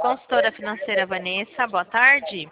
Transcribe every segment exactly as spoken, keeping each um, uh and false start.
Consultora financeira Vanessa, boa tarde.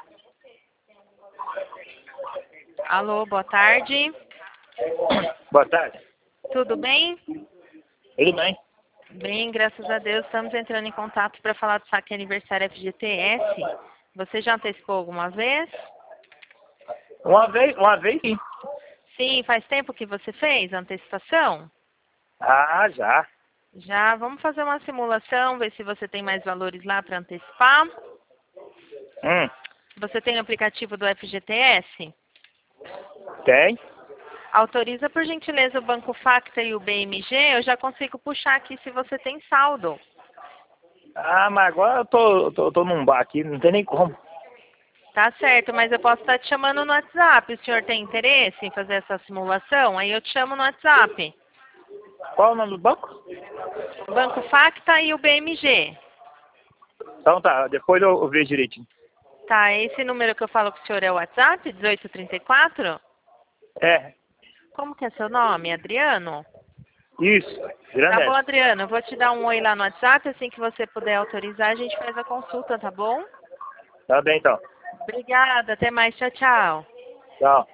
Alô, boa tarde. Boa tarde. Tudo bem? Tudo bem? Bem, graças a Deus. Estamos entrando em contato para falar do saque aniversário F G T S. Você já antecipou alguma vez? Uma vez, uma vez sim. Sim, faz tempo que você fez a antecipação? Ah, já. Já, vamos fazer uma simulação, ver se você tem mais valores lá para antecipar. Hum, Você tem o aplicativo do F G T S? tem? Autoriza, por gentileza, o Banco Facta e o B M G. Eu já consigo puxar aqui se você tem saldo. Ah, mas agora eu tô, tô, tô num bar aqui, não tem nem como. Tá certo, mas eu posso estar te chamando no WhatsApp. O senhor tem interesse em fazer essa simulação? Aí eu te chamo no WhatsApp. Qual é o nome do banco? Banco Facta e o B M G. Então tá, depois eu, eu vejo direitinho. Tá, esse número que eu falo com o senhor é o WhatsApp, dezoito trinta e quatro? É, Como que é seu nome? Adriano? isso, Tá Grande. bom, Adriano. Eu vou te dar um oi lá no WhatsApp. Assim que você puder autorizar, a gente faz a consulta, tá bom? Tá bem então. Obrigada. Até mais. Tchau, tchau. Tchau.